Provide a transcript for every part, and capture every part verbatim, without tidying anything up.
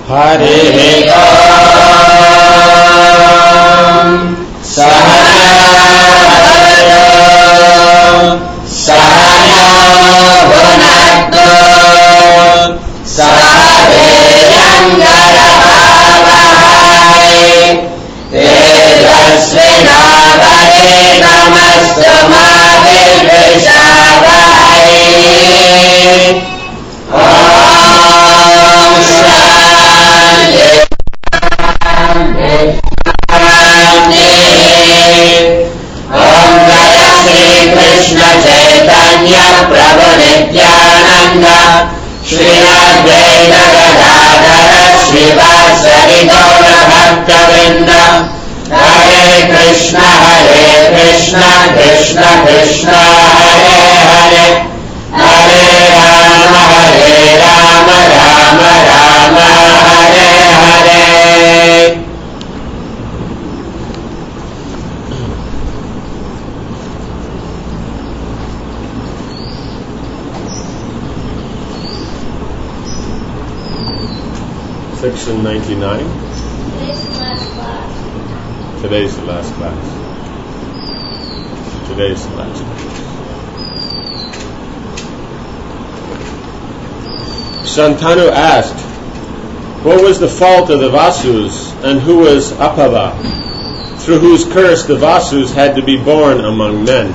Hare Om. Sahana Sahana Bhunaktu Sahaviryangaravavai Tejasvinavadinastu ma vidvishavai. Om Shanti Shanti. Om Jaya Shri Krishna Chaitanya Prabhu Nityananda Shri Advaita Gadadhara Srivasadi Gaura Bhaktavinda. Hare Krishna Hare Krishna Krishna Krishna Hare Hare Hare Rama Hare Rama Rama Rama Hare Hare. Section ninety-nine. Today's the last class. Today's the last class. Today's the last class. Shantanu asked, what was the fault of the Vasus, and who was Apava, through whose curse the Vasus had to be born among men?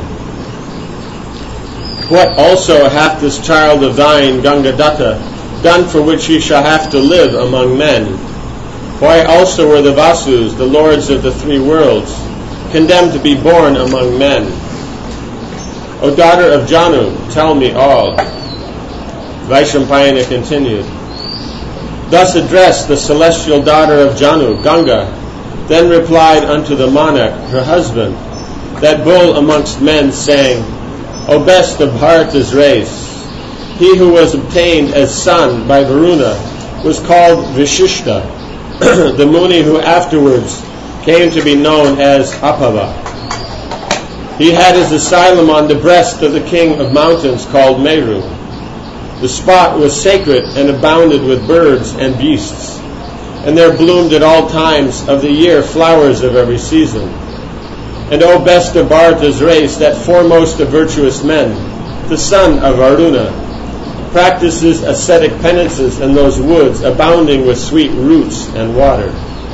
What also hath this child of thine, Gangadatta, done for which he shall have to live among men? Why also were the Vasus, the lords of the three worlds, condemned to be born among men? O daughter of Janu, tell me all. Vaishampayana continued. Thus addressed the celestial daughter of Janu, Ganga, then replied unto the monarch, her husband, that bull amongst men, saying, O best of Bharata's race, he who was obtained as son by Varuna was called Vishishta, the Muni who afterwards came to be known as Apava. He had his asylum on the breast of the king of mountains called Meru. The spot was sacred and abounded with birds and beasts, and there bloomed at all times of the year flowers of every season. And O best of Bharata's race, that foremost of virtuous men, the son of Aruna, practices ascetic penances in those woods abounding with sweet roots and water.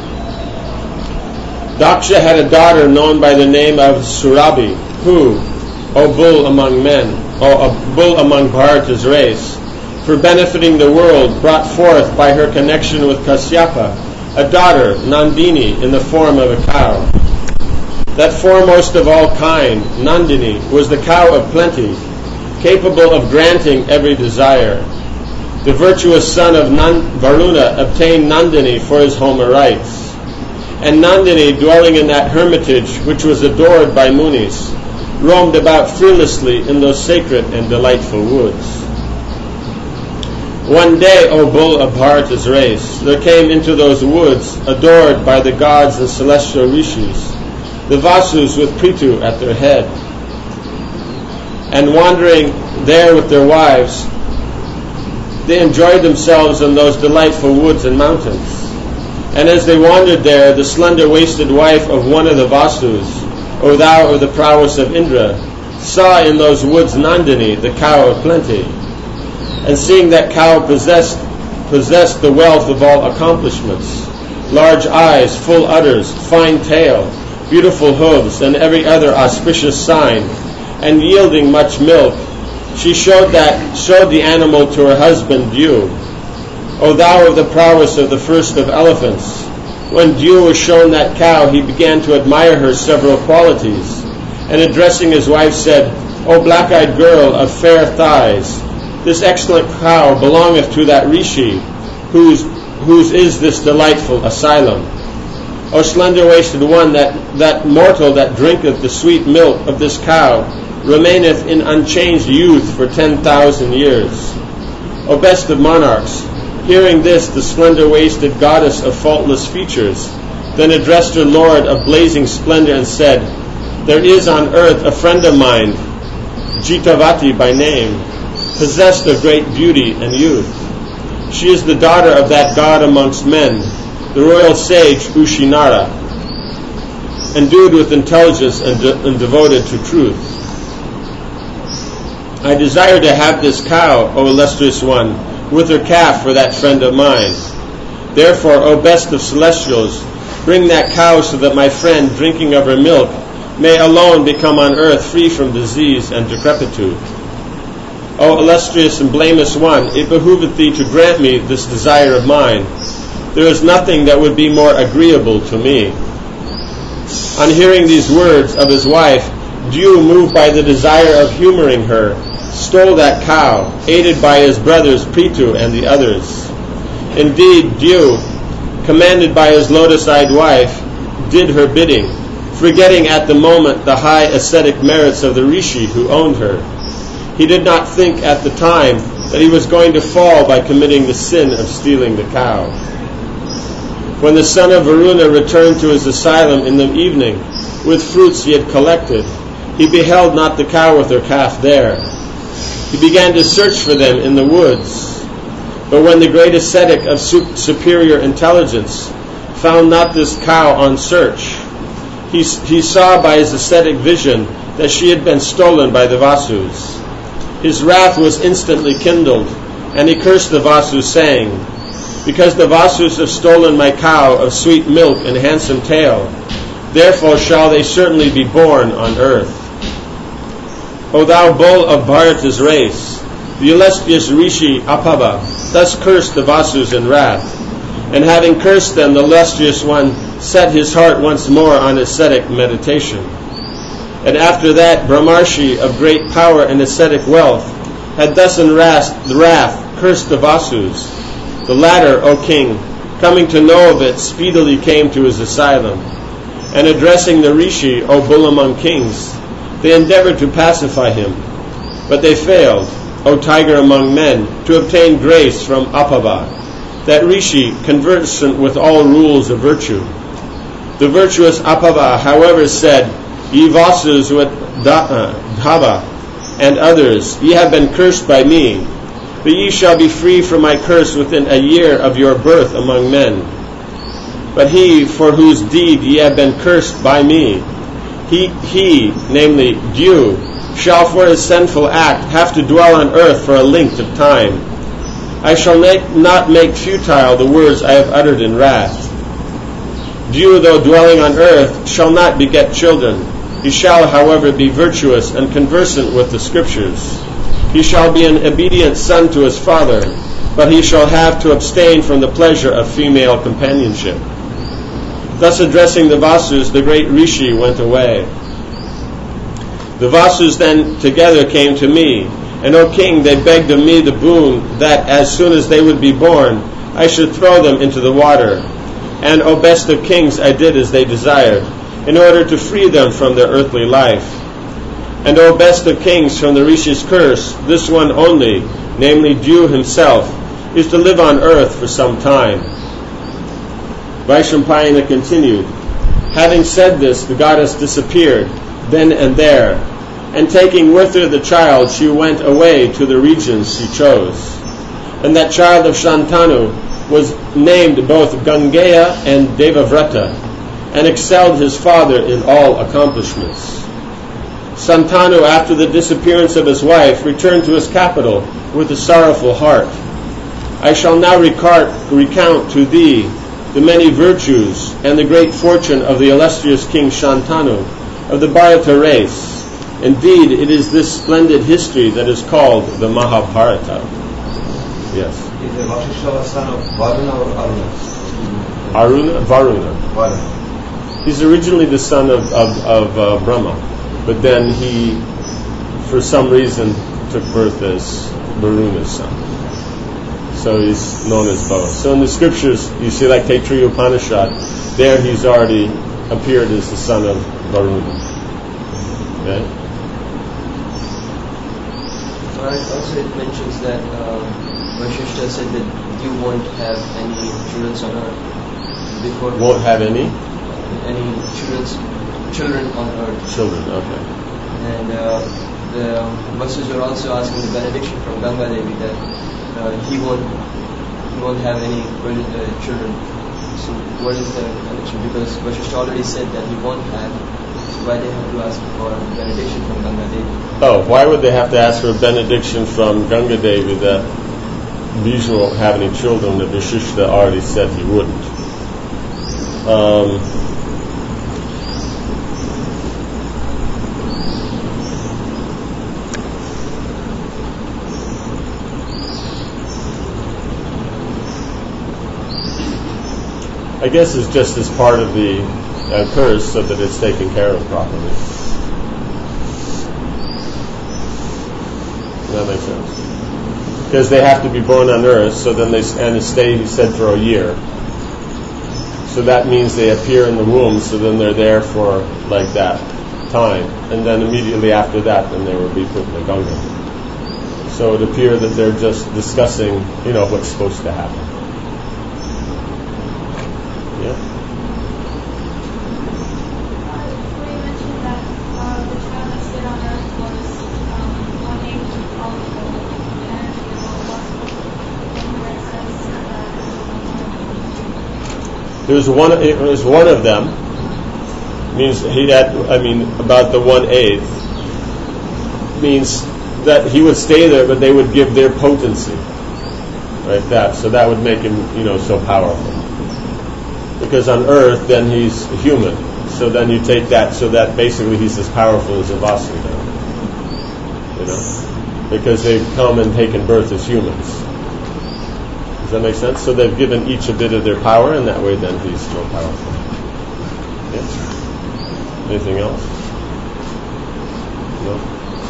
Daksha had a daughter known by the name of Surabhi, who, O bull among men, O a bull among Bharata's race, for benefiting the world, brought forth by her connection with Kasyapa a daughter, Nandini, in the form of a cow. That foremost of all kind, Nandini, was the cow of plenty, capable of granting every desire. The virtuous son of Nand- Varuna obtained Nandini for his Homa rites. And Nandini, dwelling in that hermitage which was adored by Munis, roamed about fearlessly in those sacred and delightful woods. One day, O bull of Bharata's race, there came into those woods, adored by the gods and celestial rishis, the Vasus with Prithu at their head. And wandering there with their wives, they enjoyed themselves in those delightful woods and mountains. And as they wandered there, the slender-waisted wife of one of the Vasus, O thou of the prowess of Indra, saw in those woods Nandini, the cow of plenty. And seeing that cow possessed, possessed the wealth of all accomplishments, large eyes, full udders, fine tail, beautiful hooves, and every other auspicious sign, and yielding much milk, she showed that showed the animal to her husband Dyu. O thou of the prowess of the first of elephants, when Dyu was shown that cow, he began to admire her several qualities, and addressing his wife said, O black-eyed girl of fair thighs, this excellent cow belongeth to that rishi, whose whose is this delightful asylum. O slender-waisted one, that, that mortal that drinketh the sweet milk of this cow remaineth in unchanged youth for ten thousand years. O best of monarchs, hearing this, the slender-waisted goddess of faultless features then addressed her lord of blazing splendor and said, There is on earth a friend of mine, Jitavati by name, possessed of great beauty and youth. She is the daughter of that god amongst men, the royal sage Ushinara, endued with intelligence and, de- and devoted to truth. I desire to have this cow, O illustrious one, with her calf for that friend of mine. Therefore, O best of celestials, bring that cow so that my friend, drinking of her milk, may alone become on earth free from disease and decrepitude. O illustrious and blameless one, it behooveth thee to grant me this desire of mine. There is nothing that would be more agreeable to me. On hearing these words of his wife, Dew, moved by the desire of humoring her, stole that cow, aided by his brothers Prithu and the others. Indeed, Dew, commanded by his lotus-eyed wife, did her bidding, forgetting at the moment the high ascetic merits of the rishi who owned her. He did not think at the time that he was going to fall by committing the sin of stealing the cow. When the son of Varuna returned to his asylum in the evening with fruits he had collected, he beheld not the cow with her calf there. He began to search for them in the woods. But when the great ascetic of superior intelligence found not this cow on search, he, he saw by his ascetic vision that she had been stolen by the Vasus. His wrath was instantly kindled, and he cursed the Vasus, saying, Because the Vasus have stolen my cow of sweet milk and handsome tail, therefore shall they certainly be born on earth. O thou bull of Bharata's race, the illustrious Rishi Apaba thus cursed the Vasus in wrath, and having cursed them, the illustrious one set his heart once more on ascetic meditation. And after that, Brahmarshi of great power and ascetic wealth had thus in wrath, wrath cursed the Vasus. The latter, O king, coming to know of it, speedily came to his asylum. And addressing the Rishi, O bull among kings, they endeavored to pacify him. But they failed, O tiger among men, to obtain grace from Apava, that Rishi conversant with all rules of virtue. The virtuous Apava, however, said, Ye Vasus with Dhava and others, ye have been cursed by me, but ye shall be free from my curse within a year of your birth among men. But he for whose deed ye have been cursed by me, he, he, namely Dew, shall for his sinful act have to dwell on earth for a length of time. I shall make, not make futile the words I have uttered in wrath. Dew, though dwelling on earth, shall not beget children. He shall, however, be virtuous and conversant with the Scriptures. He shall be an obedient son to his father, but he shall have to abstain from the pleasure of female companionship. Thus addressing the Vasus, the great Rishi went away. The Vasus then together came to me, and O king, they begged of me the boon that as soon as they would be born, I should throw them into the water. And O best of kings, I did as they desired, in order to free them from their earthly life. And O best of kings, from the Rishi's curse, this one only, namely Dew himself, is to live on earth for some time. Vaishampayana continued, Having said this, the goddess disappeared, then and there, and taking with her the child, she went away to the regions she chose. And that child of Shantanu was named both Gangeya and Devavrata, and excelled his father in all accomplishments. Santanu, after the disappearance of his wife, returned to his capital with a sorrowful heart. I shall now recart, recount to thee the many virtues and the great fortune of the illustrious King Shantanu of the Bharata race. Indeed, it is this splendid history that is called the Mahabharata. Yes. Is the Vasishtha son of Varuna or Aruna? Aruna? Varuna. Varuna. He's originally the son of, of, of uh, Brahma, but then he, for some reason, took birth as Varuna's son. So he's known as both. So in the scriptures, you see like Taittiriya Upanishad, there he's already appeared as the son of Varuna. Okay? Also it mentions that um, Vasishtha said that you won't have any children on earth before. Won't have any? Any children's, children on earth. Children, okay. And uh, the Vasus were also asking the benediction from Ganga Devi that uh, he won't he won't have any uh, children. So what is the connection? Because Vashishta already said that he won't have. So why they have to ask for benediction from Ganga Devi? Oh, why would they have to ask for a benediction from Ganga Devi that Vishnu won't have any children that Vashishta already said he wouldn't? Um, I guess it's just as part of the uh, curse so that it's taken care of properly. Does that make sense? Because they have to be born on earth, so then they and stay, he said, for a year. So that means they appear in the womb, so then they're there for like that time. And then immediately after that, then they will be put in the Ganga. So it appears that they're just discussing, you know, what's supposed to happen. Yeah. There's one. It was one of them. Means he had. I mean, about the one eighth. Means that he would stay there, but they would give their potency, right? That so that would make him, you know, so powerful. Because on earth, then he's human. So then you take that, so that basically he's as powerful as a Vasudha. You know? Because they've come and taken birth as humans. Does that make sense? So they've given each a bit of their power, and that way then he's more powerful. Yeah? Anything else? No?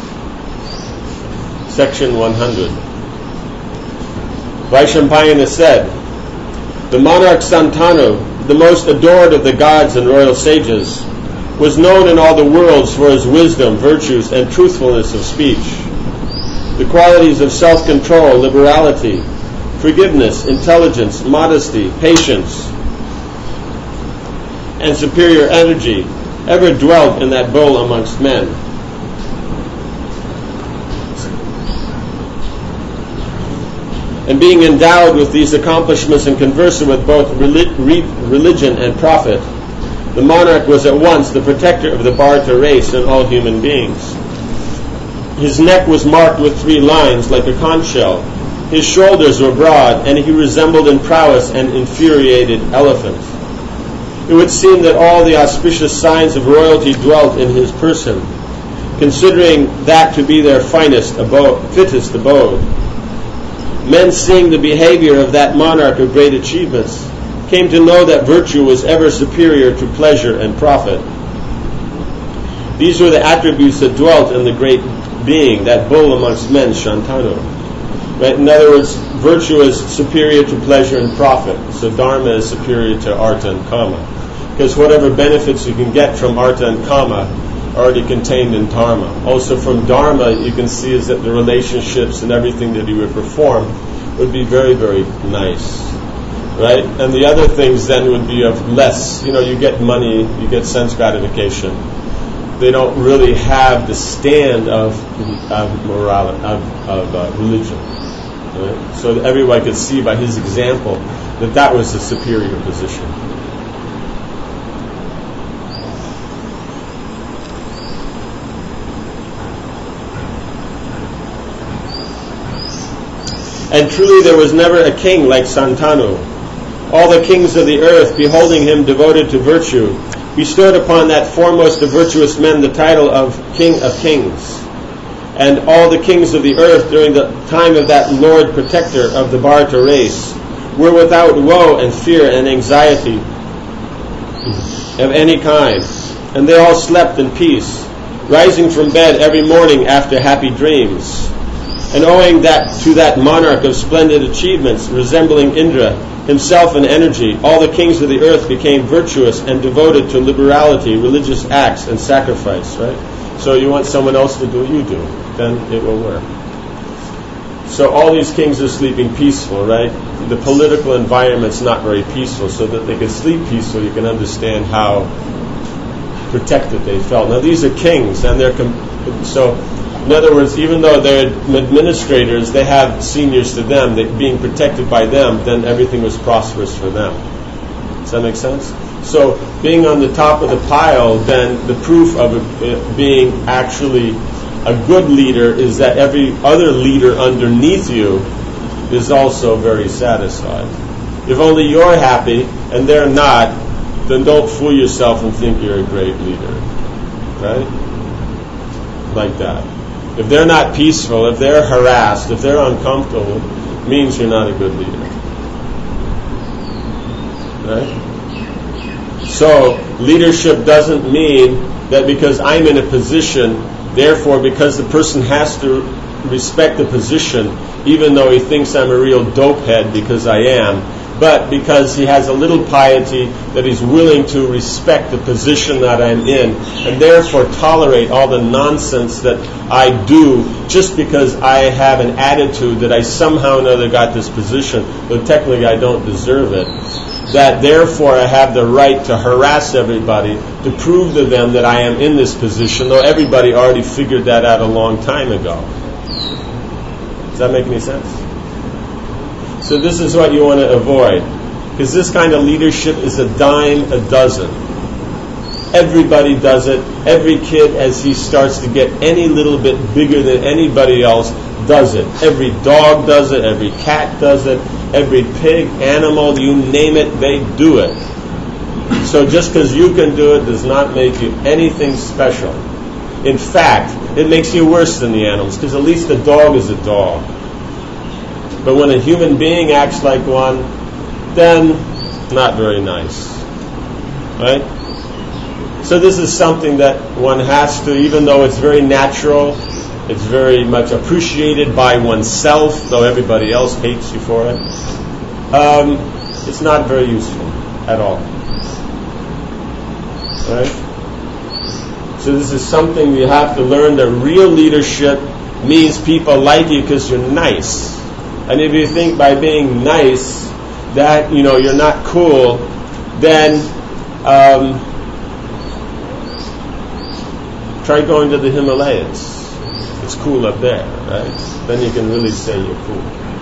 Section one hundred. Vaishampayana said, the monarch Santanu, the most adored of the gods and royal sages, was known in all the worlds for his wisdom, virtues, and truthfulness of speech. The qualities of self-control, liberality, forgiveness, intelligence, modesty, patience, and superior energy ever dwelt in that bull amongst men. And being endowed with these accomplishments and conversant with both religion and profit, the monarch was at once the protector of the Bharata race and all human beings. His neck was marked with three lines like a conch shell. His shoulders were broad, and he resembled in prowess an infuriated elephant. It would seem that all the auspicious signs of royalty dwelt in his person, considering that to be their finest abode, fittest abode. Men, seeing the behavior of that monarch of great achievements, came to know that virtue was ever superior to pleasure and profit. These were the attributes that dwelt in the great being, that bull amongst men, Shantanu. Right? In other words, virtue is superior to pleasure and profit. So dharma is superior to artha and kama. Because whatever benefits you can get from artha and kama are already contained in dharma. Also from dharma, you can see is that the relationships and everything that you would perform would be very, very nice. Right? And the other things then would be of less, you know, you get money, you get sense gratification. They don't really have the stand of, of morality, of, of uh, religion. Right? So that everyone could see by his example that that was the superior position. And truly there was never a king like Santanu. All the kings of the earth, beholding him devoted to virtue, bestowed upon that foremost of virtuous men the title of King of Kings. And all the kings of the earth during the time of that Lord Protector of the Bharata race were without woe and fear and anxiety of any kind. And they all slept in peace, rising from bed every morning after happy dreams. And owing that to that monarch of splendid achievements, resembling Indra, himself in energy, all the kings of the earth became virtuous and devoted to liberality, religious acts, and sacrifice, right? So you want someone else to do what you do, then it will work. So all these kings are sleeping peaceful, right? The political environment's not very peaceful, so that they could sleep peaceful, you can understand how protected they felt. Now these are kings, and they're com- so In other words, even though they're administrators, they have seniors to them, that being protected by them, then everything was prosperous for them. Does that make sense? So being on the top of the pile, then the proof of it being actually a good leader is that every other leader underneath you is also very satisfied. If only you're happy and they're not, then don't fool yourself and think you're a great leader. Right? Like that. If they're not peaceful, if they're harassed, if they're uncomfortable, it means you're not a good leader. Right? So, leadership doesn't mean that because I'm in a position, therefore because the person has to respect the position, even though he thinks I'm a real dopehead because I am, but because he has a little piety that he's willing to respect the position that I'm in, and therefore tolerate all the nonsense that I do just because I have an attitude that I somehow or another got this position, though technically I don't deserve it. That therefore I have the right to harass everybody to prove to them that I am in this position, though everybody already figured that out a long time ago. Does that make any sense? So this is what you want to avoid, because this kind of leadership is a dime a dozen. Everybody does it. Every kid, as he starts to get any little bit bigger than anybody else, does it. Every dog does it. Every cat does it. Every pig, animal, you name it, they do it. So just because you can do it does not make you anything special. In fact, it makes you worse than the animals, because at least the dog is a dog. But when a human being acts like one, then not very nice. Right? So this is something that one has to, even though it's very natural, it's very much appreciated by oneself, though everybody else hates you for it, um, it's not very useful at all. Right? So this is something you have to learn, that real leadership means people like you because you're nice. And if you think by being nice that, you know, you're not cool, then um, try going to the Himalayas. It's cool up there, right? Then you can really say you're cool.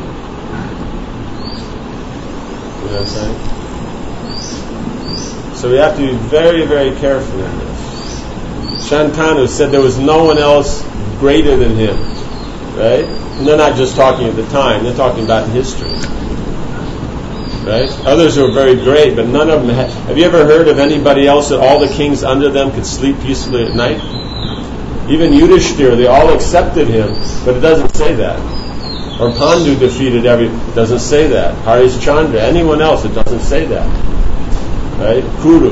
You know what I'm saying? So we have to be very, very careful in this. Shantanu said there was no one else greater than him, right? And they're not just talking at the time, they're talking about in history. Right? Others were very great, but none of them had. Have you ever heard of anybody else that all the kings under them could sleep peacefully at night? Even Yudhishthira, they all accepted him, but it doesn't say that. Or Pandu defeated every, it doesn't say that. Harishchandra, anyone else, it doesn't say that. Right? Kuru,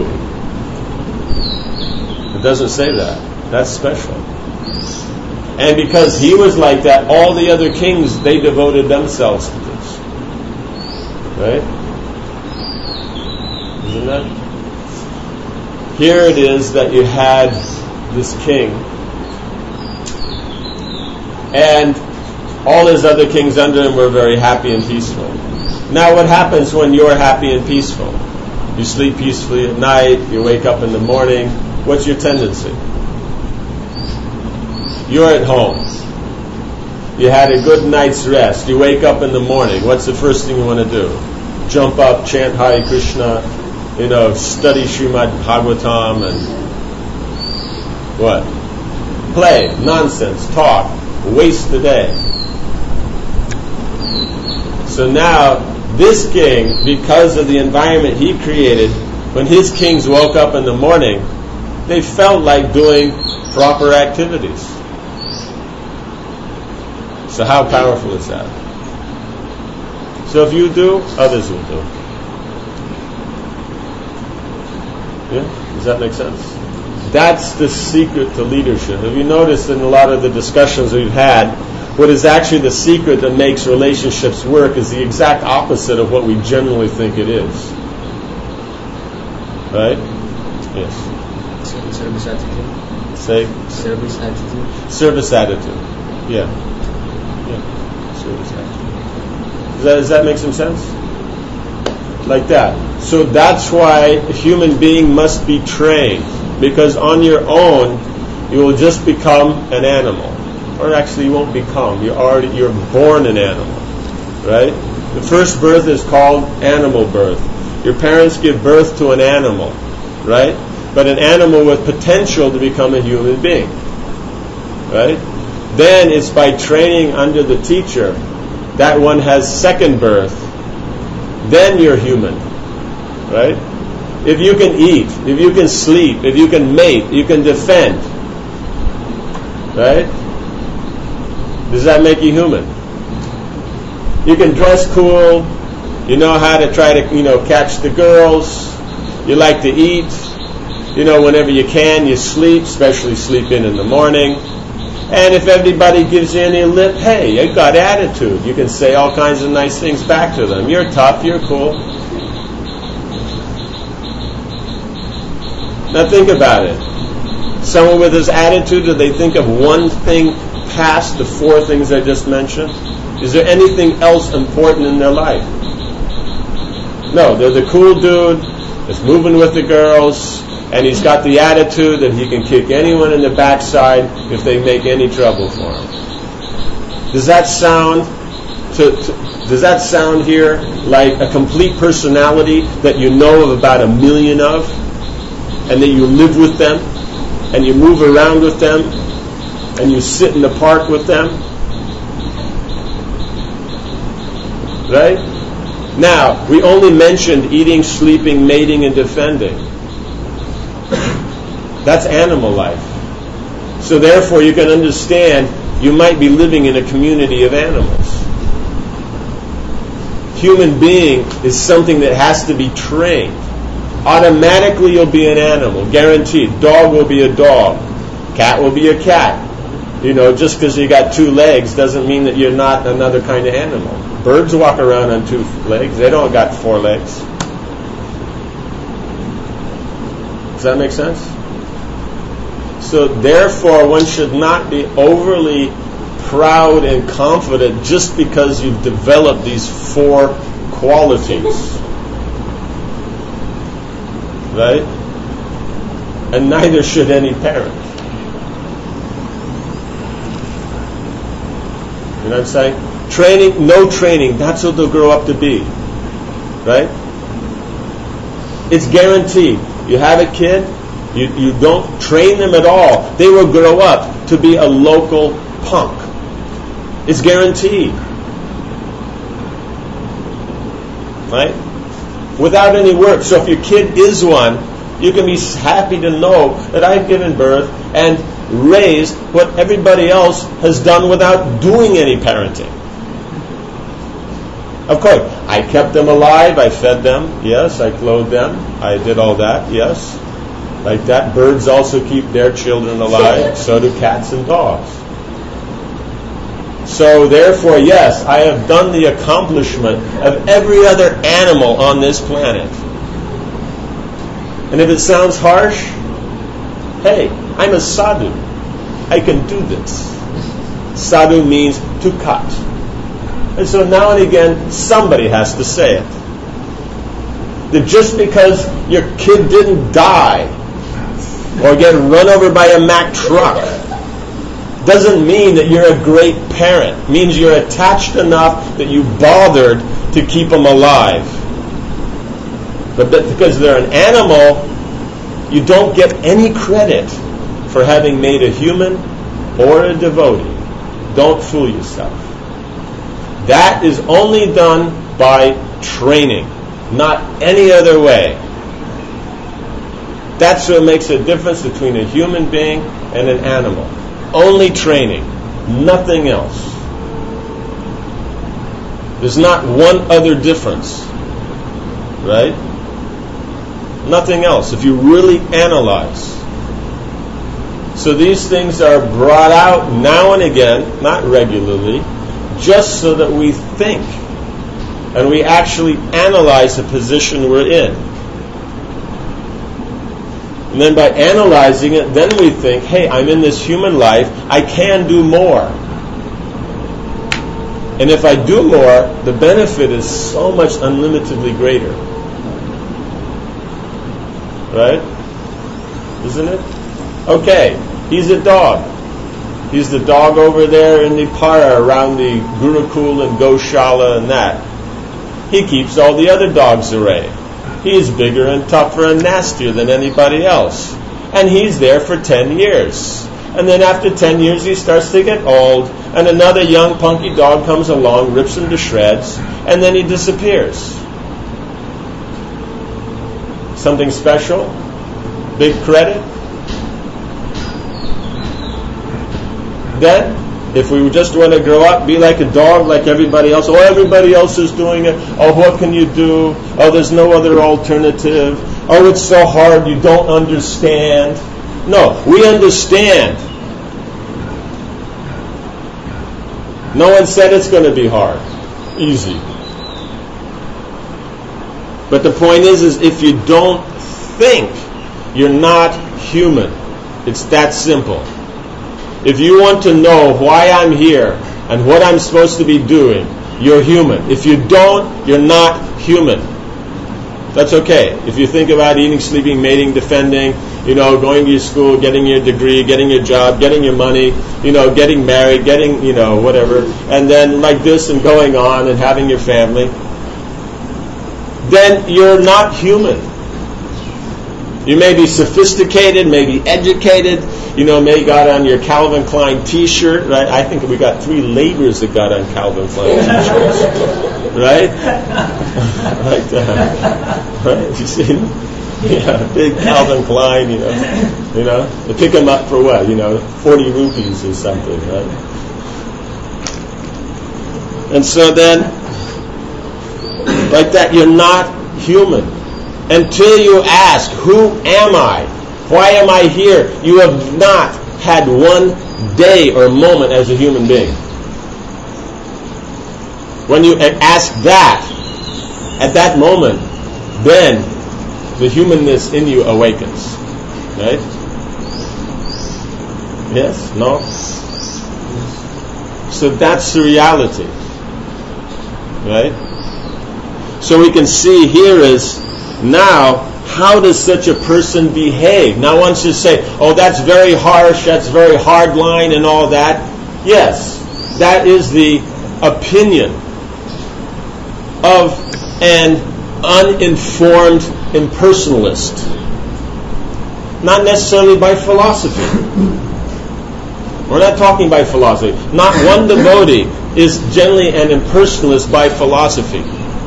it doesn't say that. That's special. And because he was like that, all the other kings, they devoted themselves to this. Right? Isn't that? Here it is that you had this king, and all his other kings under him were very happy and peaceful. Now what happens when you're happy and peaceful? You sleep peacefully at night, you wake up in the morning. What's your tendency? You're at home. You had a good night's rest. You wake up in the morning. What's the first thing you want to do? Jump up, chant Hare Krishna, you know, study Srimad Bhagavatam, and what? Play, nonsense, talk, waste the day. So now, this king, because of the environment he created, when his kings woke up in the morning, they felt like doing proper activities. So how powerful is that? So if you do, others will do. Yeah? Does that make sense? That's the secret to leadership. Have you noticed in a lot of the discussions we've had, what is actually the secret that makes relationships work is the exact opposite of what we generally think it is. Right? Yes. Service attitude. Say? Service attitude. Service attitude. Yeah. Yeah. Service attitude. Does that, does that make some sense? Like that. So that's why a human being must be trained. Because on your own, you will just become an animal. or actually you won't become. You already you're born an animal, right? The first birth is called animal birth. Your parents give birth to an animal, right? But an animal with potential to become a human being, right? Then it's by training under the teacher that one has second birth. Then you're human, right? If you can eat, if you can sleep, if you can mate, you can defend, right? Does that make you human? You can dress cool. You know how to try to, you know, catch the girls. You like to eat. You know, whenever you can, you sleep, especially sleep in in the morning. And if everybody gives you any lip, hey, you got attitude. You can say all kinds of nice things back to them. You're tough. You're cool. Now think about it. Someone with this attitude, do they think of one thing past the four things I just mentioned? Is there anything else important in their life? No, they're the cool dude that's moving with the girls, and he's got the attitude that he can kick anyone in the backside if they make any trouble for him. Does that sound to, to, does that sound here like a complete personality that you know of about a million of, and that you live with them, and you move around with them, and you sit in the park with them? Right? Now, we only mentioned eating, sleeping, mating, and defending. That's animal life. So therefore, you can understand you might be living in a community of animals. Human being is something that has to be trained. Automatically you'll be an animal, guaranteed. Dog will be a dog. Cat will be a cat. You know, just because you got two legs doesn't mean that you're not another kind of animal. Birds walk around on two legs. They don't got four legs. Does that make sense? So therefore, one should not be overly proud and confident just because you've developed these four qualities. Right? And neither should any parent. You know what I'm saying? Training, no training, that's what they'll grow up to be. Right? It's guaranteed. You have a kid, you, you don't train them at all, they will grow up to be a local punk. It's guaranteed. Right? Without any work. So if your kid is one, you can be happy to know that I've given birth and raised what everybody else has done without doing any parenting. Of course, I kept them alive, I fed them, yes, I clothed them, I did all that, yes. Like that, birds also keep their children alive, so do cats and dogs. So therefore, yes, I have done the accomplishment of every other animal on this planet. And if it sounds harsh, hey, I'm a sadhu. I can do this. Sadhu means to cut. And so now and again, somebody has to say it. That just because your kid didn't die or get run over by a Mack truck doesn't mean that you're a great parent. It means you're attached enough that you bothered to keep them alive. But that because they're an animal, you don't get any credit for having made a human or a devotee. Don't fool yourself. That is only done by training, not any other way. That's what makes a difference between a human being and an animal. Only training, nothing else. There's not one other difference, right? Nothing else, if you really analyze. So these things are brought out now and again, not regularly, just so that we think and we actually analyze the position we're in. And then by analyzing it, then we think, hey, I'm in this human life, I can do more. And if I do more, the benefit is so much unlimitedly greater. Right? Isn't it? Okay, he's a dog. He's the dog over there in the para around the Gurukul and Goshala and that. He keeps all the other dogs away. He's bigger and tougher and nastier than anybody else. And he's there for ten years. And then after ten years he starts to get old, and another young punky dog comes along, rips him to shreds, and then he disappears. Something special? Big credit? Then, if we just want to grow up, be like a dog, like everybody else. Oh, everybody else is doing it. Oh, what can you do? Oh, there's no other alternative. Oh, it's so hard, you don't understand. No, we understand. No one said it's going to be hard. Easy. But the point is, is if you don't think, you're not human. It's that simple. If you want to know why I'm here and what I'm supposed to be doing, you're human. If you don't, you're not human. That's okay. If you think about eating, sleeping, mating, defending, you know, going to your school, getting your degree, getting your job, getting your money, you know, getting married, getting, you know, whatever, and then like this and going on and having your family, then you're not human. You may be sophisticated, maybe educated, you know, may got on your Calvin Klein T-shirt, right? I think we got three laborers that got on Calvin Klein T-shirts, right? Like that, right? You see them? Yeah, big Calvin Klein, you know, you know, they pick them up for what, you know, forty rupees or something, right? And so then, like that, you're not human. Until you ask, who am I? Why am I here? You have not had one day or moment as a human being. When you ask that, at that moment, then the humanness in you awakens. Right? Yes? No? So that's the reality. Right? So we can see here is, now, how does such a person behave? Now one should say, oh, that's very harsh, that's very hard line and all that. Yes, that is the opinion of an uninformed impersonalist. Not necessarily by philosophy. We're not talking by philosophy. Not one devotee is generally an impersonalist by philosophy.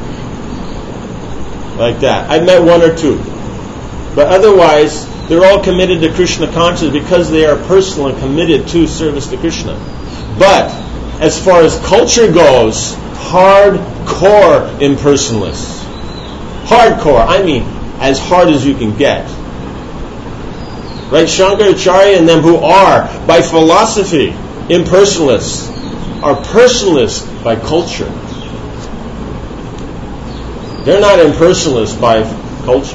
Like that. I've met one or two. But otherwise, they're all committed to Krishna consciousness because they are personal and committed to service to Krishna. But, as far as culture goes, hardcore impersonalists. Hardcore, I mean, as hard as you can get. Right? Shankaracharya and them who are, by philosophy, impersonalists, are personalists by culture. They're not impersonalists by culture.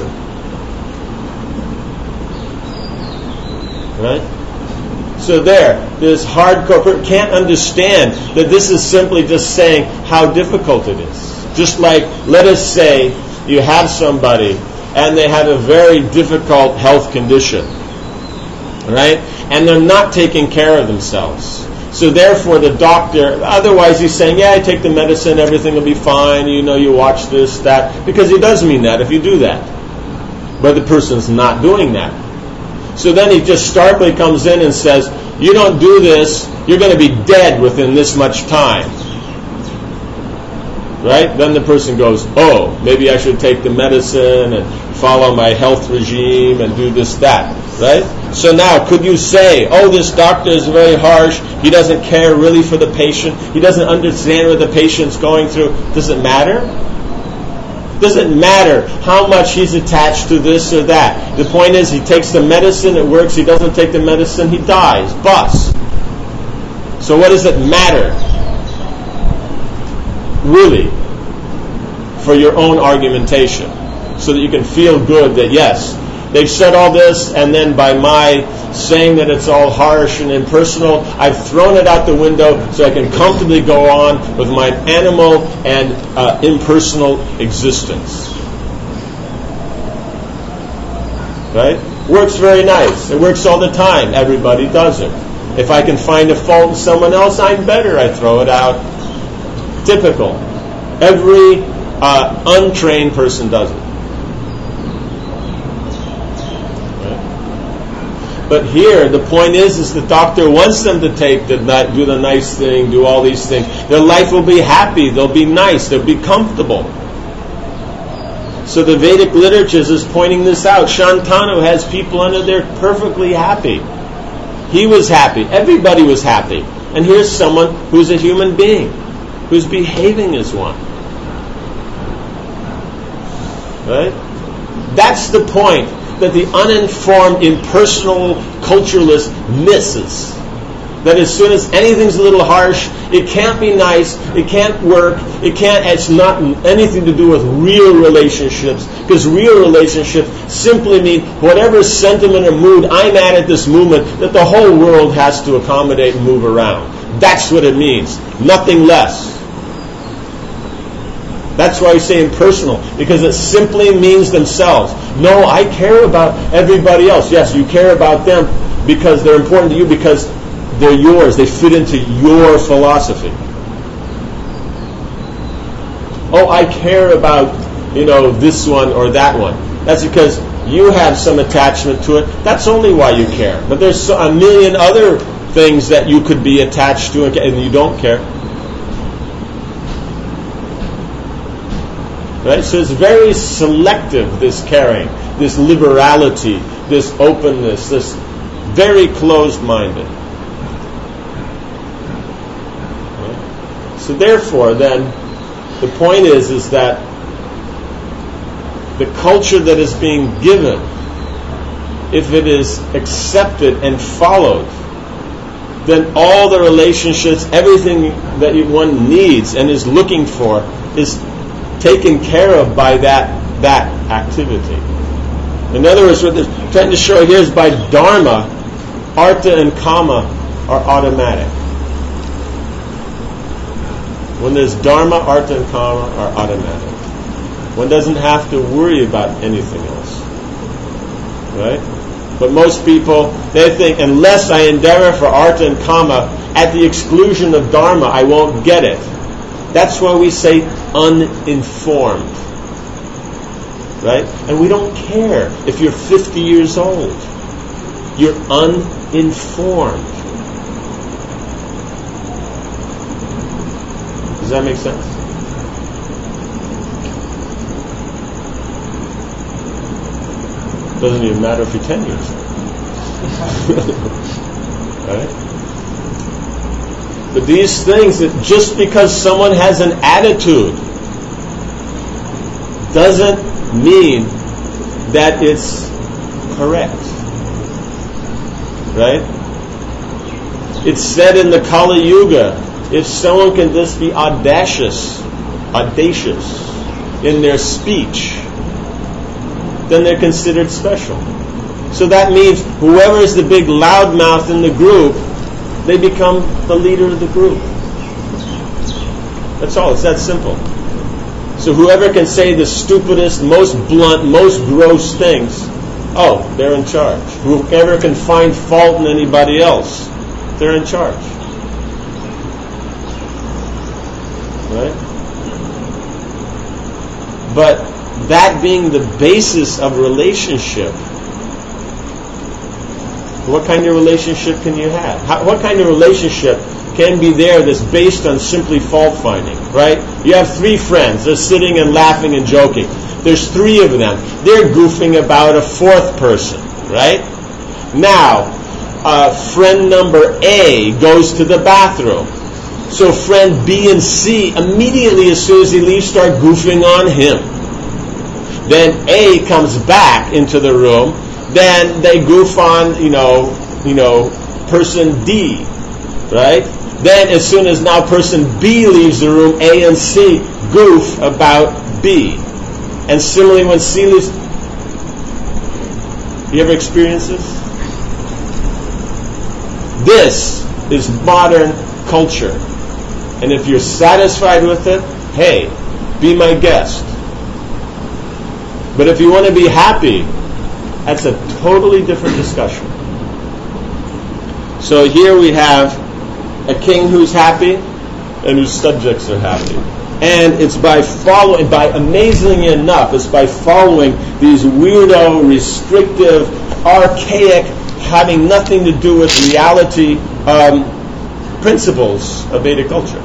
Right? So there, this hardcore person can't understand that this is simply just saying how difficult it is. Just like, let us say, you have somebody and they have a very difficult health condition. Right? And they're not taking care of themselves. So therefore the doctor, otherwise he's saying, yeah, I take the medicine, everything will be fine, you know, you watch this, that, because he does mean that if you do that. But the person's not doing that. So then he just starkly comes in and says, you don't do this, you're going to be dead within this much time. Right? Then the person goes, oh, maybe I should take the medicine and follow my health regime and do this, that. Right? So now, could you say, oh, this doctor is very harsh, he doesn't care really for the patient, he doesn't understand what the patient's going through. Does it matter? Does it matter how much he's attached to this or that? The point is, he takes the medicine, it works, he doesn't take the medicine, he dies. Bus. So what does it matter? Really, for your own argumentation, so that you can feel good that yes, they've said all this, and then by my saying that it's all harsh and impersonal, I've thrown it out the window so I can comfortably go on with my animal and uh, impersonal existence. Right? Works very nice. It works all the time. Everybody does it. If I can find a fault in someone else, I'm better. I throw it out. Typical. Every uh, untrained person does it. But here, the point is, is the doctor wants them to take the do the nice thing, do all these things. Their life will be happy. They'll be nice. They'll be comfortable. So the Vedic literatures is pointing this out. Shantanu has people under there perfectly happy. He was happy. Everybody was happy. And here's someone who's a human being, who's behaving as one. Right? That's the point that the uninformed, impersonal culturalist misses. That as soon as anything's a little harsh, it can't be nice, it can't work, it can't, it's not anything to do with real relationships, because real relationships simply mean whatever sentiment or mood I'm at at this moment, that the whole world has to accommodate and move around. That's what it means, nothing less. That's why I say impersonal, because it simply means themselves. No, I care about everybody else. Yes, you care about them because they're important to you, because they're yours. They fit into your philosophy. Oh, I care about, you know, this one or that one. That's because you have some attachment to it. That's only why you care. But there's a million other things that you could be attached to and you don't care. Right? So it's very selective, this caring, this liberality, this openness, this very closed-minded. Right? So therefore, then, the point is, is that the culture that is being given, if it is accepted and followed, then all the relationships, everything that one needs and is looking for is taken care of by that that activity. In other words, what they're trying to show here is by dharma, artha and kama are automatic. When there's dharma, artha and kama are automatic. One doesn't have to worry about anything else. Right? But most people, they think, unless I endeavor for artha and kama at the exclusion of dharma, I won't get it. That's why we say uninformed. Right? And we don't care if you're fifty years old. You're uninformed. Does that make sense? Doesn't even matter if you're ten years old. Right? But these things, that just because someone has an attitude doesn't mean that it's correct. Right? It's said in the Kali Yuga, if someone can just be audacious, audacious in their speech, then they're considered special. So that means whoever is the big loudmouth in the group, they become the leader of the group. That's all. It's that simple. So whoever can say the stupidest, most blunt, most gross things, oh, they're in charge. Whoever can find fault in anybody else, they're in charge. Right? But that being the basis of relationship, what kind of relationship can you have? How, what kind of relationship can be there that's based on simply fault finding, right? You have three friends. They're sitting and laughing and joking. There's three of them. They're goofing about a fourth person, right? Now, uh, friend number A goes to the bathroom. So friend B and C, immediately as soon as he leaves, start goofing on him. Then A comes back into the room. Then they goof on, you know, you know, person D, right? Then as soon as now person B leaves the room, A and C goof about B. And similarly when C leaves, you ever experienced this? This is modern culture. And if you're satisfied with it, hey, be my guest. But if you want to be happy, that's a totally different discussion. So here we have a king who's happy and whose subjects are happy. And it's by following, by amazingly enough, it's by following these weirdo, restrictive, archaic, having nothing to do with reality um, principles of Vedic culture.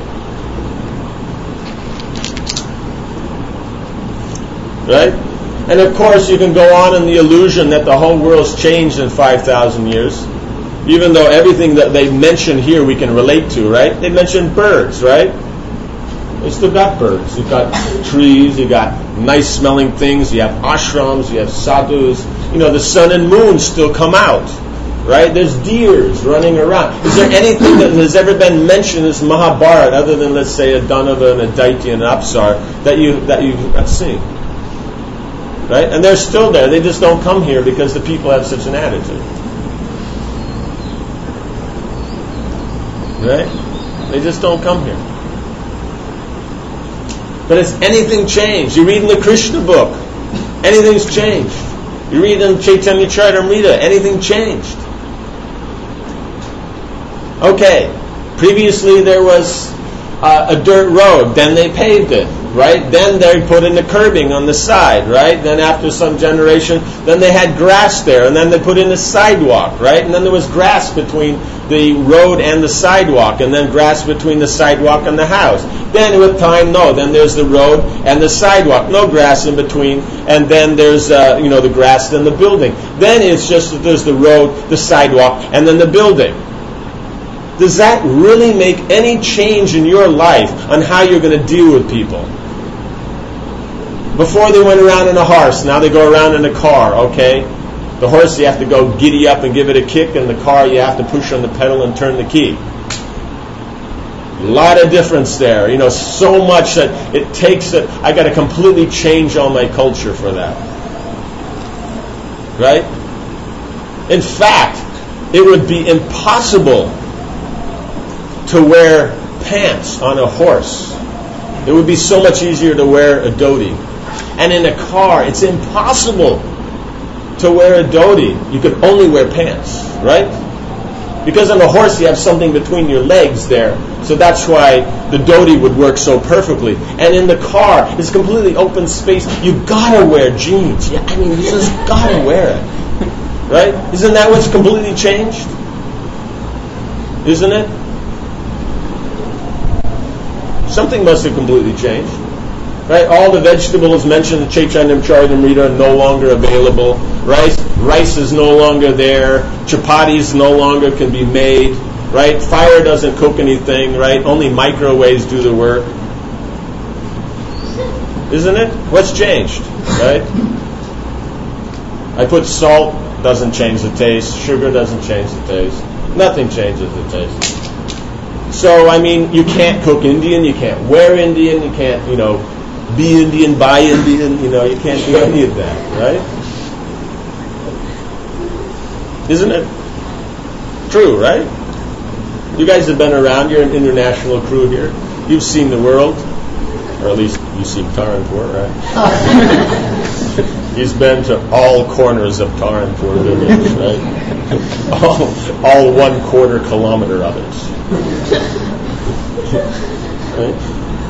Right? And of course you can go on in the illusion that the whole world's changed in five thousand years. Even though everything that they mention here we can relate to, right? They mention birds, right? They still got birds. You've got trees, you've got nice smelling things, you have ashrams, you have sadhus. You know, the sun and moon still come out, right? There's deers running around. Is there anything that has ever been mentioned in this Mahabharata other than, let's say, a Danava and a Daitya and an Apsar that you that you've seen? Right? And they're still there. They just don't come here because the people have such an attitude. Right? They just don't come here. But has anything changed? You read in the Krishna book, anything's changed. You read in Chaitanya Charitamrita, anything changed. Okay, previously there was uh, a dirt road, then they paved it, right? Then they put in the curbing on the side, right? Then after some generation, then they had grass there, and then they put in a sidewalk, right? And then there was grass between the road and the sidewalk, and then grass between the sidewalk and the house. Then with time, no, then there's the road and the sidewalk, no grass in between, and then there's uh, you know the grass and the building. Then it's just that there's the road, the sidewalk, and then the building. Does that really make any change in your life on how you're going to deal with people? Before they went around in a horse, now they go around in a car, okay? The horse you have to go giddy up and give it a kick, and the car you have to push on the pedal and turn the key. A lot of difference there. You know, so much that it takes that I got to completely change all my culture for that. Right? In fact, it would be impossible to wear pants on a horse. It would be so much easier to wear a dhoti. And in a car, it's impossible to wear a dhoti. You could only wear pants, right? Because on a horse you have something between your legs there. So that's why the dhoti would work so perfectly. And in the car, it's completely open space. You gotta wear jeans. Yeah, I mean, you just gotta wear it. Right? Isn't that what's completely changed? Isn't it? Something must have completely changed. Right? All the vegetables mentioned in Chaitanya Charitamrita are no longer available. Rice, rice is no longer there. Chapatis no longer can be made. Right? Fire doesn't cook anything. Right? Only microwaves do the work. Isn't it? What's changed? Right? I put salt, doesn't change the taste. Sugar doesn't change the taste. Nothing changes the taste. So, I mean, you can't cook Indian, you can't wear Indian, you can't, you know, be Indian, buy Indian, you know, you can't do any of that, right? Isn't it? True, right? You guys have been around, you're an international crew here. You've seen the world, or at least you've seen Taranpur, right? He's been to all corners of Taranpur village, right? all, all one quarter kilometer of it. Right?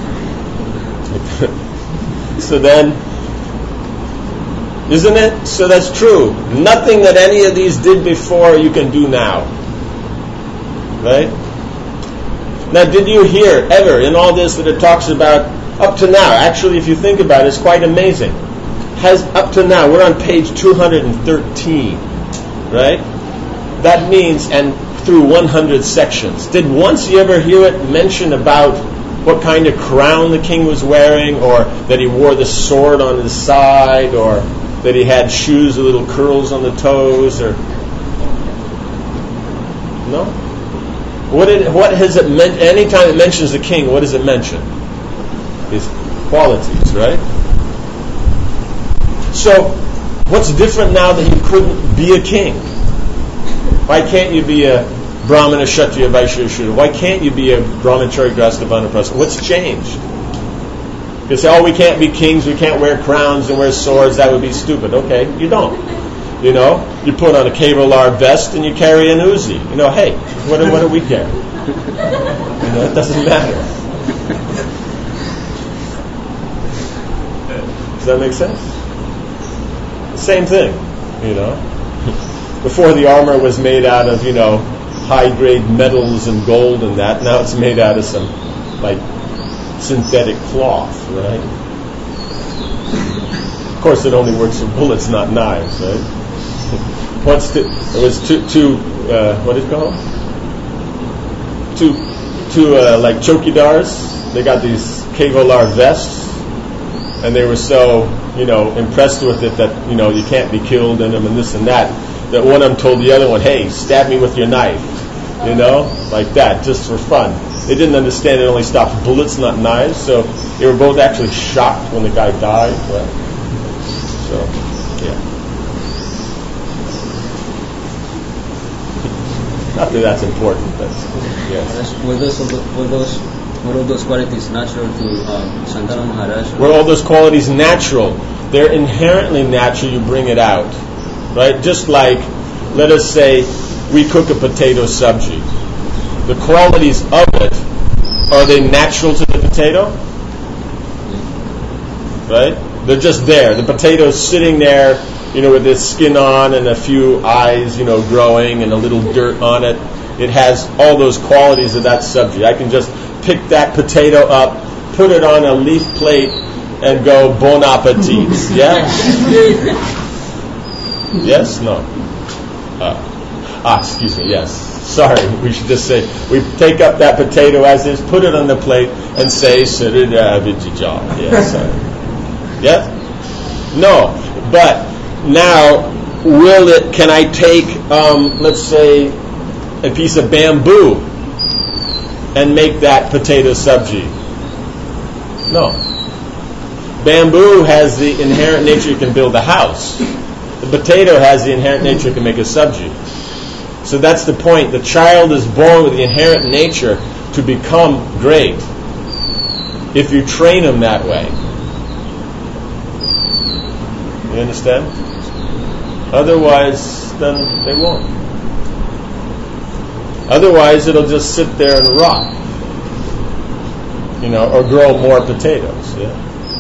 So then, isn't it? So that's true. Nothing that any of these did before you can do now. Right? Now, did you hear ever in all this that it talks about up to now? Actually, if you think about it, it's quite amazing. Has up to now, we're on page two hundred thirteen, right? That means, and through one hundred sections. Did once you ever hear it mention about what kind of crown the king was wearing, or that he wore the sword on his side, or that he had shoes with little curls on the toes, or no? What did, what has it meant? Anytime it mentions the king, what does it mention? His qualities, right? So, what's different now that he couldn't be a king? Why can't you be a Brahmana, Kshatriya, Vaishya, Shudra? Why can't you be a Brahmachari, Grahastha, Vanaprastha? What's changed? You say, oh, we can't be kings, we can't wear crowns and wear swords, that would be stupid. Okay, you don't. You know, you put on a Kevlar vest and you carry an Uzi. You know, hey, what do, what do we care? You know, it doesn't matter. Does that make sense? Same thing, you know. Before the armor was made out of, you know, high-grade metals and gold and that, now it's made out of some, like, synthetic cloth, right? Of course, it only works for bullets, not knives, right? Once the, it was two, two uh, what is it called? Two, two uh, like chokidars. They got these Kevlar vests, and they were so, you know, impressed with it that, you know, you can't be killed in them and this and that, that one of them told the other one, hey, stab me with your knife, you know, like that, just for fun. They didn't understand it only stops bullets, not knives, so they were both actually shocked when the guy died, right? So, yeah. Not that that's important, but yes. Were those, were those, were all those qualities natural to um, Shantanu Maharaj? Were all those qualities natural? They're inherently natural. You bring it out, right? Just like, let us say, we cook a potato sabji. The qualities of it, are they natural to the potato? Right? They're just there. The potato's sitting there, you know, with its skin on and a few eyes, you know, growing and a little dirt on it. It has all those qualities of that subject. I can just pick that potato up, put it on a leaf plate, and go bon appetit. Yeah? Yes? No? Uh, ah, excuse me, yes. Sorry, we should just say, we take up that potato as is, put it on the plate, and say, Sarida Vijijal. Yes, sorry. Yes? No. But now, will it, can I take, um, let's say, a piece of bamboo and make that potato sabji? No. Bamboo has the inherent nature you can build a house. The potato has the inherent nature you can make a sabji. So that's the point. The child is born with the inherent nature to become great if you train him that way. You understand? Otherwise, then they won't. Otherwise, it'll just sit there and rot. You know, or grow more potatoes. Yeah.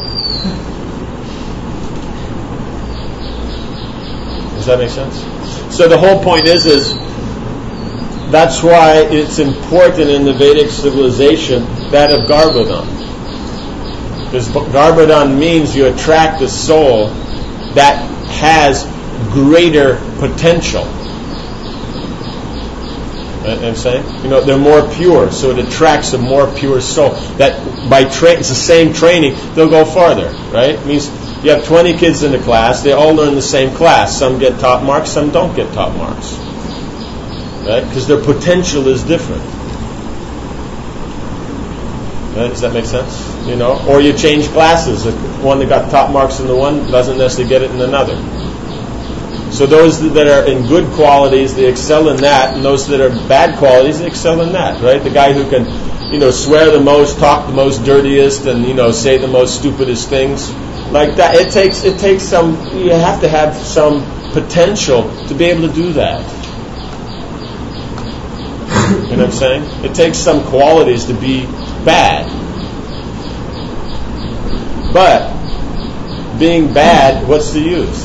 Does that make sense? So the whole point is, is that's why it's important in the Vedic civilization that of Garbhodhan. Because Garbhodhan means you attract a soul that has greater potential. I'm saying, you know, they're more pure, so it attracts a more pure soul. That by tra- it's the same training, they'll go farther, right? It means you have twenty kids in the class, they all learn the same class. Some get top marks, some don't get top marks, right? Because their potential is different. Right? Does that make sense? You know, or you change classes. The one that got top marks in the one doesn't necessarily get it in another. So those that are in good qualities, they excel in that, and those that are bad qualities, they excel in that, right? The guy who can, you know, swear the most, talk the most dirtiest, and, you know, say the most stupidest things, like that. It takes it takes some. You have to have some potential to be able to do that. You know what I'm saying? It takes some qualities to be bad. But being bad, what's the use?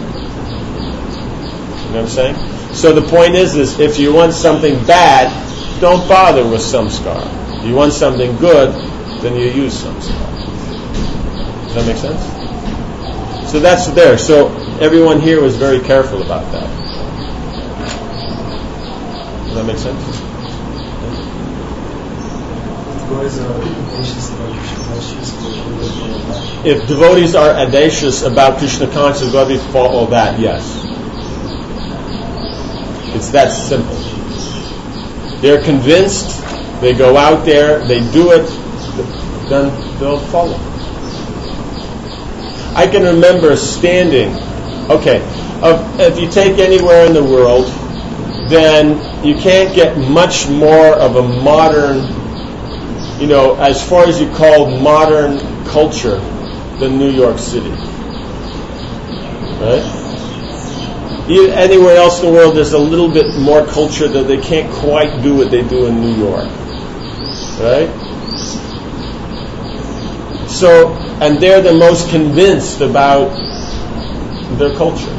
You know what I'm saying? So the point is, is if you want something bad, don't bother with samskar. If you want something good, then you use samskar. Does that make sense? So that's there. So everyone here was very careful about that. Does that make sense? If devotees are audacious about Krishna consciousness, God will follow that, yes. It's that simple. They're convinced, they go out there, they do it, then they'll follow. I can remember standing, okay, uh, if you take anywhere in the world, then you can't get much more of a modern, you know, as far as you call modern culture than New York City. Right? You, anywhere else in the world, there's a little bit more culture that they can't quite do what they do in New York. Right? So, and they're the most convinced about their culture.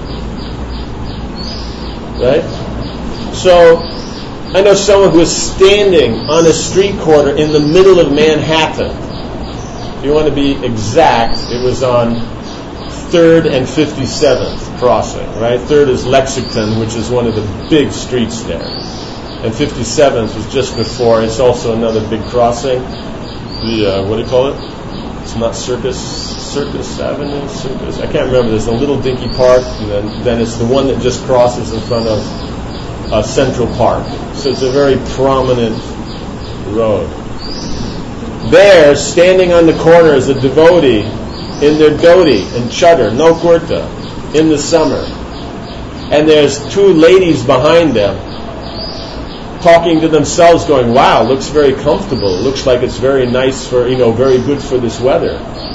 Right? So, I know someone who was standing on a street corner in the middle of Manhattan. If you want to be exact, it was on third and fifty-seventh crossing, right? third is Lexington, which is one of the big streets there. And fifty-seventh was just before. It's also another big crossing. The, uh, what do you call it? It's not Circus, Circus Avenue, Circus. I can't remember. There's a little dinky part, and then, then it's the one that just crosses in front of uh, Central Park. So it's a very prominent road. There, standing on the corner, is a devotee in their dhoti and chadar, no kurta, in the summer. And there's two ladies behind them talking to themselves, going, wow, looks very comfortable. It looks like it's very nice for, you know, very good for this weather.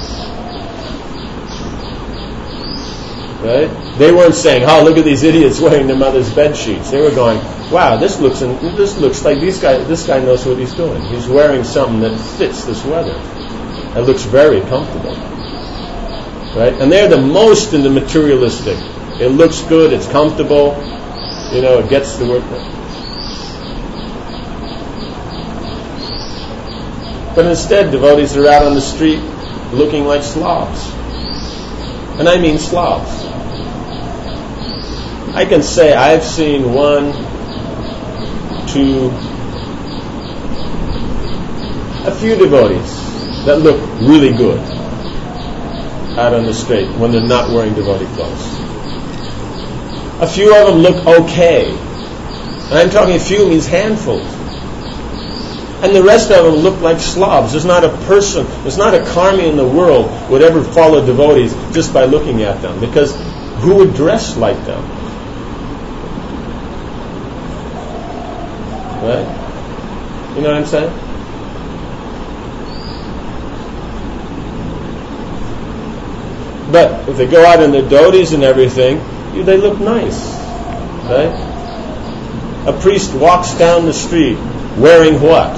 Right? They weren't saying, oh, look at these idiots wearing their mother's bed sheets. They were going, wow, this looks in, this looks like these guy, this guy knows what he's doing. He's wearing something that fits this weather. It looks very comfortable. Right? And they're the most in the materialistic. It looks good, it's comfortable, you know, it gets the work done. But instead, devotees are out on the street looking like slobs. And I mean slobs. I can say I've seen one, two, a few devotees that look really good out on the street when they're not wearing devotee clothes. A few of them look okay. And I'm talking a few means handfuls. And the rest of them look like slobs. There's not a person, there's not a karmi in the world would ever follow devotees just by looking at them. Because who would dress like them? Right? You know what I'm saying? But if they go out in their dhotis and everything, they look nice. Right? A priest walks down the street wearing what?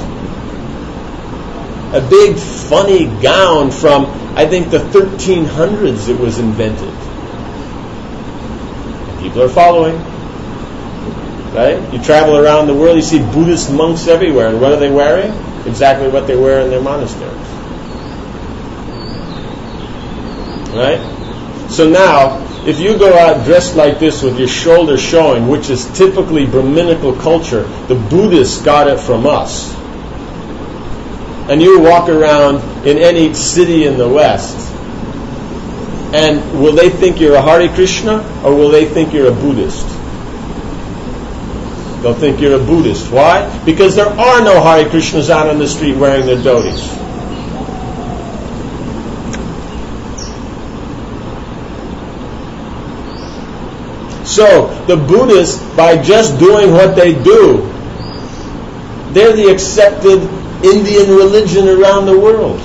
A big funny gown from, I think, the thirteen hundreds it was invented. People are following. Right? You travel around the world, you see Buddhist monks everywhere. And what are they wearing? Exactly what they wear in their monasteries. Right? So now, if you go out dressed like this with your shoulders showing, which is typically Brahminical culture, the Buddhists got it from us. And you walk around in any city in the West, and will they think you're a Hare Krishna, or will they think you're a Buddhist? They'll think you're a Buddhist. Why? Because there are no Hare Krishnas out on the street wearing their dhotis. So, the Buddhists, by just doing what they do, they're the accepted Indian religion around the world.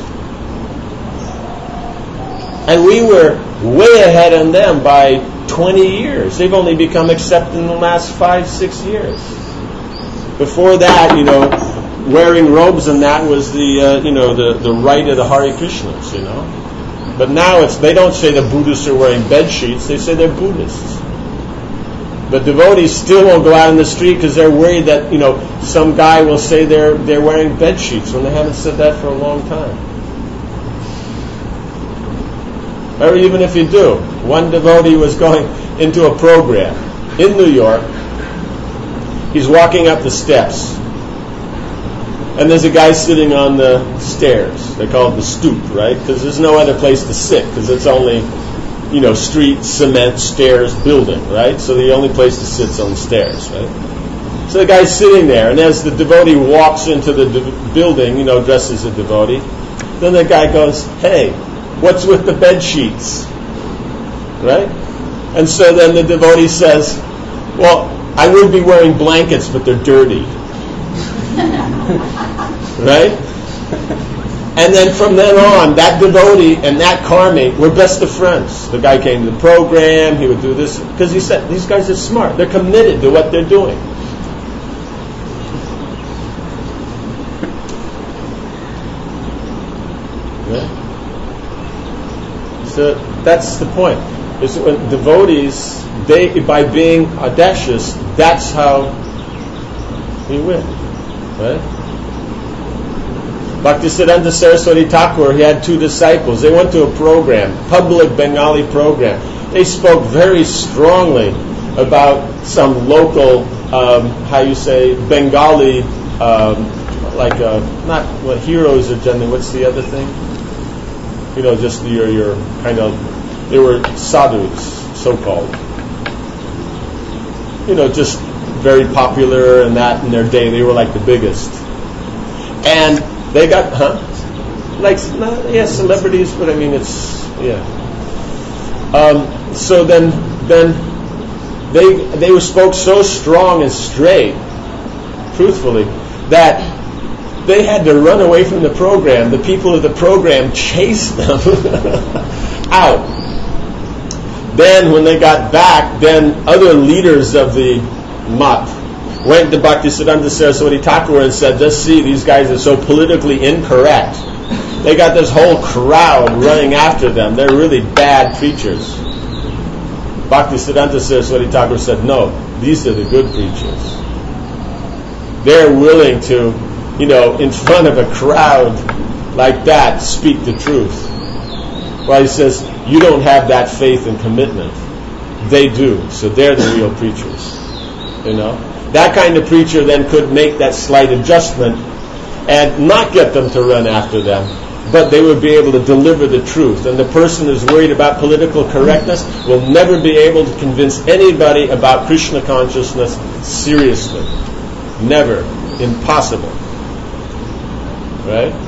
And we were way ahead on them by twenty years. They've only become accepted in the last five, six years. Before that, you know, wearing robes and that was the, uh, you know, the, the right of the Hare Krishnas, you know. But now it's, they don't say the Buddhists are wearing bed sheets, they say they're Buddhists. But devotees still won't go out in the street because they're worried that, you know, some guy will say they're they're wearing bed sheets when they haven't said that for a long time. Or even if you do. One devotee was going into a program in New York. He's walking up the steps. And there's a guy sitting on the stairs. They call it the stoop, right? Because there's no other place to sit because it's only, you know, street, cement, stairs, building, right? So the only place to sit is on the stairs, right? So the guy's sitting there, and as the devotee walks into the de- building, you know, dressed as a devotee, then the guy goes, hey, what's with the bed sheets? Right? And so then the devotee says, well, I would be wearing blankets, but they're dirty. Right? And then from then on, that devotee and that karmi were best of friends. The guy came to the program, he would do this, because he said, these guys are smart. They're committed to what they're doing. Yeah? So that's the point. Is that when devotees, they, by being audacious, that's how you win. Right? Bhaktisiddhanta Saraswati Thakur, he had two disciples. They went to a program, public Bengali program. They spoke very strongly about some local, um, how you say, Bengali, um, like uh, not what heroes are generally. What's the other thing? You know, just your your kind of. They were sadhus, so-called. You know, just very popular and that in their day. They were like the biggest. And they got, huh? Like, not, yeah, celebrities, but I mean, it's, yeah. Um, so then, then they they were spoke so strong and straight, truthfully, that they had to run away from the program. The people of the program chased them out. Then, when they got back, then other leaders of the Mat went to Bhaktisiddhanta Saraswati Thakur and said, just see, these guys are so politically incorrect. They got this whole crowd running after them. They're really bad preachers. Bhaktisiddhanta Saraswati Thakur said, no, these are the good preachers. They're willing to, you know, in front of a crowd like that, speak the truth. Well, he says, you don't have that faith and commitment. They do. So they're the real preachers. You know? That kind of preacher then could make that slight adjustment and not get them to run after them, but they would be able to deliver the truth. And the person who's worried about political correctness will never be able to convince anybody about Krishna consciousness seriously. Never. Impossible. Right?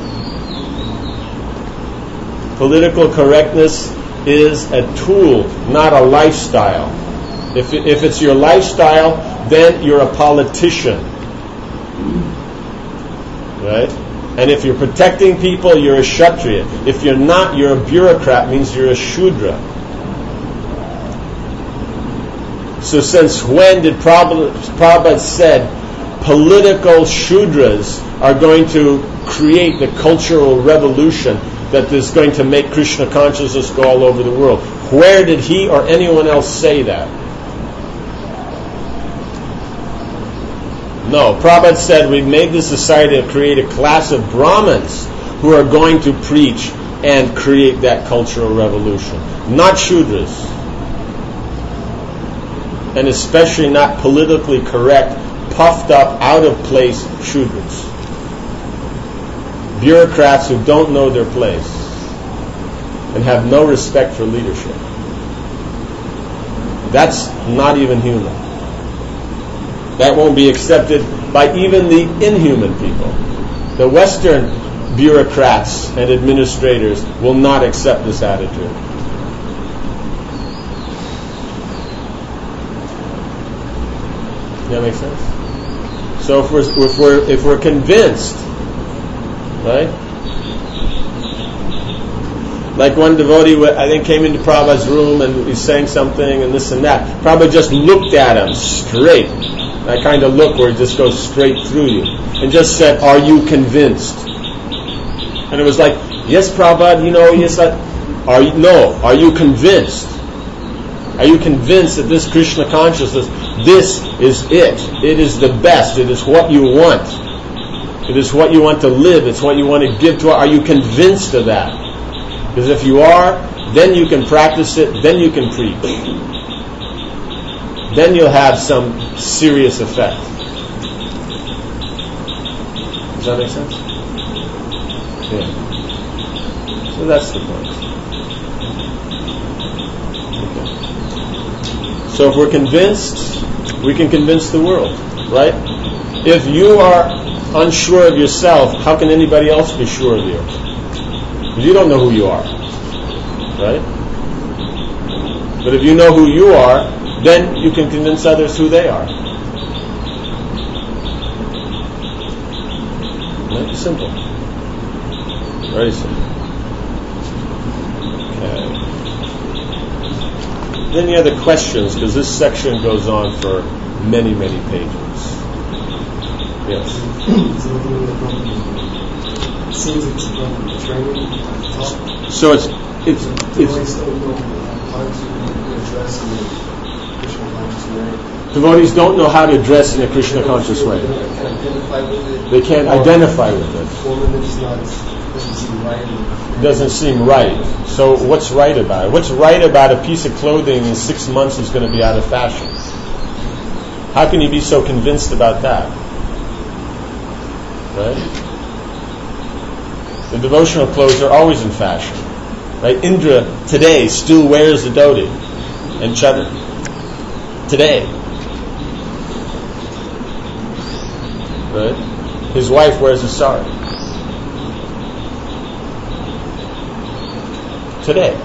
Political correctness is a tool, not a lifestyle. If it, if it's your lifestyle, then you're a politician. Right? And if you're protecting people, you're a Kshatriya. If you're not, you're a bureaucrat, means you're a Shudra. So since when did Prabhupada, Prabhupada said political Shudras are going to create the cultural revolution that is going to make Krishna consciousness go all over the world? Where did he or anyone else say that? No, Prabhupada said we've made this society to create a class of Brahmins who are going to preach and create that cultural revolution. Not Shudras. And especially not politically correct, puffed up, out of place Shudras. Bureaucrats who don't know their place and have no respect for leadership. That's not even human. That won't be accepted by even the inhuman people. The Western bureaucrats and administrators will not accept this attitude. Does that make sense? So if we're if we're if we're convinced, right? Like one devotee, I think, came into Prabhupada's room and he's saying something and this and that. Prabhupada just looked at him straight. That kind of look where it just goes straight through you. And just said, are you convinced? And it was like, yes, Prabhupada, you know, yes, I, are you, no, are you convinced? Are you convinced that this Krishna consciousness, this is it? It is the best. It is what you want. It is what you want to live. It's what you want to give to. Are you convinced of that? Because if you are, then you can practice it, then you can preach. Then you'll have some serious effect. Does that make sense? Yeah. So that's the point. Okay. So if we're convinced, we can convince the world, right? If you are unsure of yourself, how can anybody else be sure of you? Because you don't know who you are, right? But if you know who you are, then you can convince others who they are. Right? Simple. Very simple. Okay. Any other questions? Because this section goes on for many, many pages. Yes. Seems it's from training. So it's it's it's. Devotees don't know how to dress in a Krishna conscious way. They can't identify with it. It doesn't seem right. So what's right about it? What's right about a piece of clothing in six months is going to be out of fashion? How can you be so convinced about that? Right? The devotional clothes are always in fashion. Right? Indra today still wears the dhoti and chadar. Today. Right? His wife wears a sari. Today.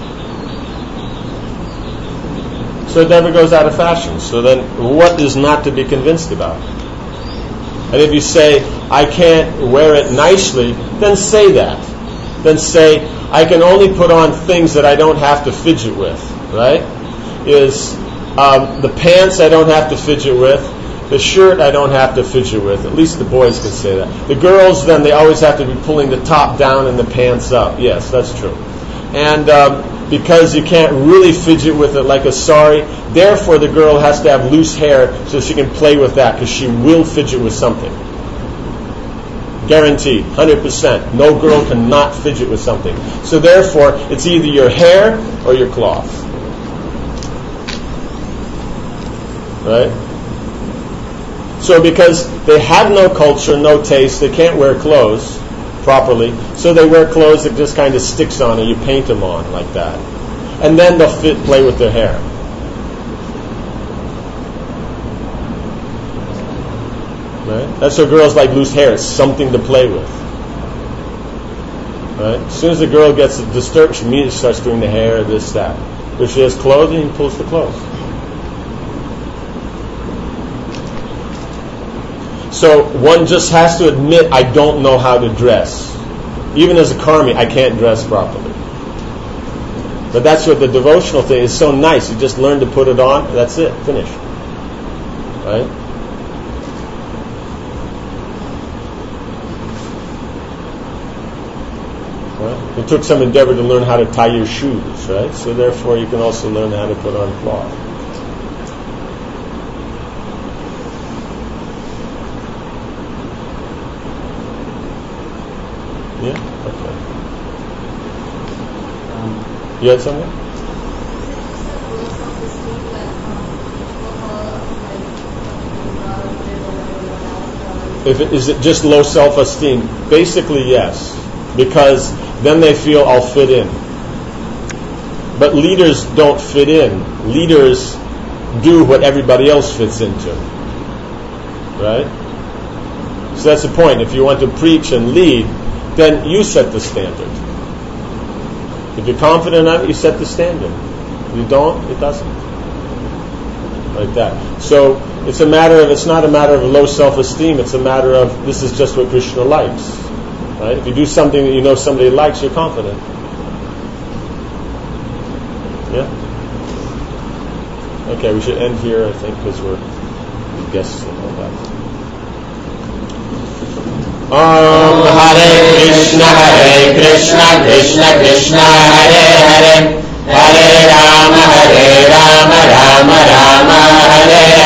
So it never goes out of fashion. So then what is not to be convinced about? And if you say, I can't wear it nicely, then say that. Then say, I can only put on things that I don't have to fidget with. Right? Is um, the pants I don't have to fidget with. The shirt I don't have to fidget with. At least the boys can say that. The girls, then, they always have to be pulling the top down and the pants up. Yes, that's true. And um, because you can't really fidget with it like a sari, therefore the girl has to have loose hair so she can play with that because she will fidget with something. Guaranteed, one hundred percent. No girl cannot fidget with something. So therefore, it's either your hair or your cloth. Right? So because they have no culture, no taste, they can't wear clothes properly, so they wear clothes that just kind of sticks on and you paint them on like that. And then they'll fit, play with their hair. Right? That's why girls like loose hair. It's something to play with. Right? As soon as the girl gets disturbed, she immediately starts doing the hair, this, that. If she has clothing, he pulls the clothes. So one just has to admit, I don't know how to dress. Even as a karmi, I can't dress properly. But that's what the devotional thing is so nice. You just learn to put it on, that's it, finished. Right? Right? It took some endeavor to learn how to tie your shoes, right? So therefore you can also learn how to put on cloth. Yeah? Okay. Um, You had something? If it, is it just low self-esteem? Basically, yes. Because then they feel I'll fit in. But leaders don't fit in. Leaders do what everybody else fits into. Right? So that's the point. If you want to preach and lead, then you set the standard. If you're confident enough, you set the standard. If you don't, it doesn't. Like that. So it's a matter of, it's not a matter of low self-esteem, it's a matter of, this is just what Krishna likes. Right? If you do something that you know somebody likes, you're confident. Yeah? Okay, we should end here, I think, because we're guests and all that. Om Hare Krishna, Hare Krishna, Krishna Krishna, Hare Hare, Hare Rama, Hare Rama, Rama Rama, Hare